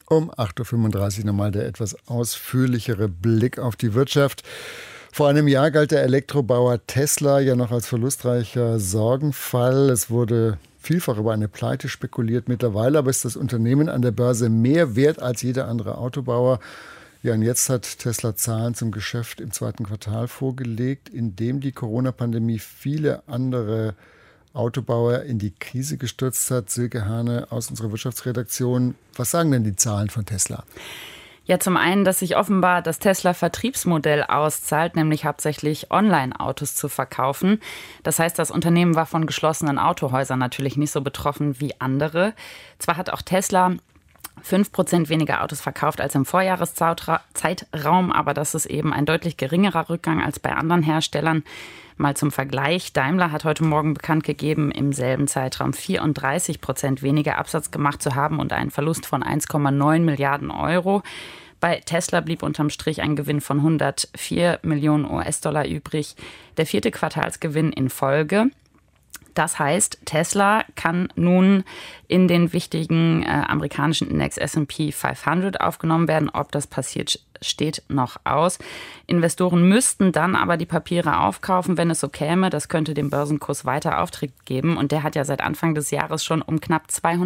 Um 8.35 Uhr nochmal der etwas ausführlichere Blick auf die Wirtschaft. Vor einem Jahr galt der Elektrobauer Tesla ja noch als verlustreicher Sorgenfall. Es wurde vielfach über eine Pleite spekuliert. Mittlerweile aber ist das Unternehmen an der Börse mehr wert als jeder andere Autobauer. Ja, und jetzt hat Tesla Zahlen zum Geschäft im zweiten Quartal vorgelegt, in dem die Corona-Pandemie viele andere Autobauer in die Krise gestürzt hat. Silke Hane aus unserer Wirtschaftsredaktion. Was sagen denn die Zahlen von Tesla? Ja, zum einen, dass sich offenbar das Tesla-Vertriebsmodell auszahlt, nämlich hauptsächlich Online-Autos zu verkaufen. Das heißt, das Unternehmen war von geschlossenen Autohäusern natürlich nicht so betroffen wie andere. Zwar hat auch Tesla 5% weniger Autos verkauft als im Vorjahreszeitraum, aber das ist eben ein deutlich geringerer Rückgang als bei anderen Herstellern. Mal zum Vergleich, Daimler hat heute Morgen bekannt gegeben, im selben Zeitraum 34% weniger Absatz gemacht zu haben und einen Verlust von 1,9 Milliarden Euro. Bei Tesla blieb unterm Strich ein Gewinn von 104 Millionen US-Dollar übrig, der vierte Quartalsgewinn in Folge. Das heißt, Tesla kann nun in den wichtigen amerikanischen Index S&P 500 aufgenommen werden. Ob das passiert, steht noch aus. Investoren müssten dann aber die Papiere aufkaufen, wenn es so käme. Das könnte dem Börsenkurs weiter Auftrieb geben. Und der hat ja seit Anfang des Jahres schon um knapp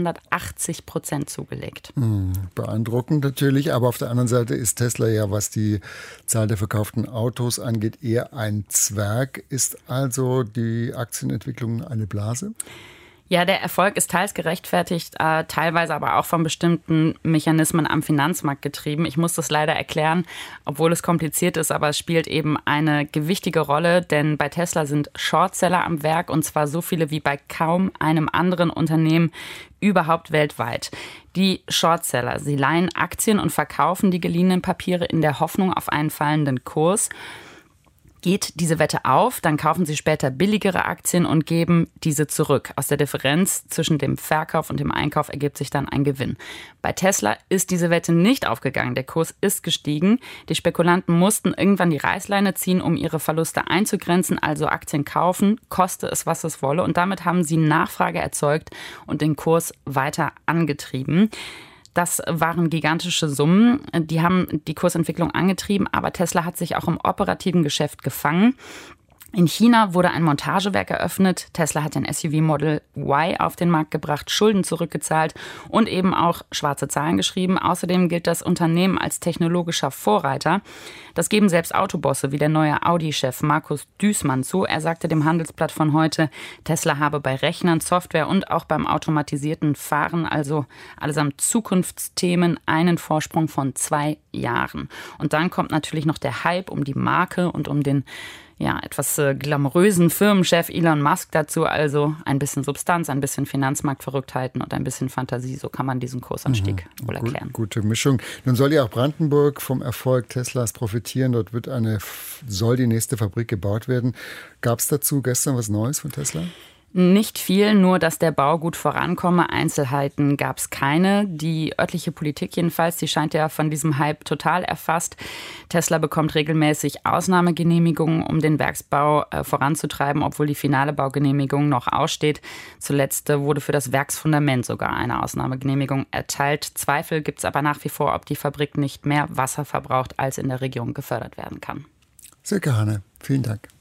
280% zugelegt. Beeindruckend natürlich. Aber auf der anderen Seite ist Tesla ja, was die Zahl der verkauften Autos angeht, eher ein Zwerg. Ist also die Aktienentwicklung eine Blase? Ja, der Erfolg ist teils gerechtfertigt, teilweise aber auch von bestimmten Mechanismen am Finanzmarkt getrieben. Ich muss das leider erklären, obwohl es kompliziert ist, aber es spielt eben eine gewichtige Rolle, denn bei Tesla sind Shortseller am Werk und zwar so viele wie bei kaum einem anderen Unternehmen überhaupt weltweit. Die Shortseller, sie leihen Aktien und verkaufen die geliehenen Papiere in der Hoffnung auf einen fallenden Kurs. Geht diese Wette auf, dann kaufen sie später billigere Aktien und geben diese zurück. Aus der Differenz zwischen dem Verkauf und dem Einkauf ergibt sich dann ein Gewinn. Bei Tesla ist diese Wette nicht aufgegangen. Der Kurs ist gestiegen. Die Spekulanten mussten irgendwann die Reißleine ziehen, um ihre Verluste einzugrenzen, also Aktien kaufen, koste es, was es wolle. Und damit haben sie Nachfrage erzeugt und den Kurs weiter angetrieben. Das waren gigantische Summen, die haben die Kursentwicklung angetrieben, aber Tesla hat sich auch im operativen Geschäft gefangen. In China wurde ein Montagewerk eröffnet. Tesla hat den SUV Model Y auf den Markt gebracht, Schulden zurückgezahlt und eben auch schwarze Zahlen geschrieben. Außerdem gilt das Unternehmen als technologischer Vorreiter. Das geben selbst Autobosse wie der neue Audi-Chef Markus Duesmann zu. Er sagte dem Handelsblatt von heute, Tesla habe bei Rechnern, Software und auch beim automatisierten Fahren, also allesamt Zukunftsthemen, einen Vorsprung von 2 Jahren. Und dann kommt natürlich noch der Hype um die Marke und um den etwas glamourösen Firmenchef Elon Musk dazu, also ein bisschen Substanz, ein bisschen Finanzmarktverrücktheiten und ein bisschen Fantasie. So kann man diesen Kursanstieg wohl erklären. Gute Mischung. Nun soll ja auch Brandenburg vom Erfolg Teslas profitieren. Dort soll die nächste Fabrik gebaut werden. Gab es dazu gestern was Neues von Tesla? Nicht viel, nur dass der Bau gut vorankomme. Einzelheiten gab es keine. Die örtliche Politik jedenfalls, die scheint ja von diesem Hype total erfasst. Tesla bekommt regelmäßig Ausnahmegenehmigungen, um den Werksbau voranzutreiben, obwohl die finale Baugenehmigung noch aussteht. Zuletzt wurde für das Werksfundament sogar eine Ausnahmegenehmigung erteilt. Zweifel gibt es aber nach wie vor, ob die Fabrik nicht mehr Wasser verbraucht, als in der Region gefördert werden kann. Silke Hane, vielen Dank.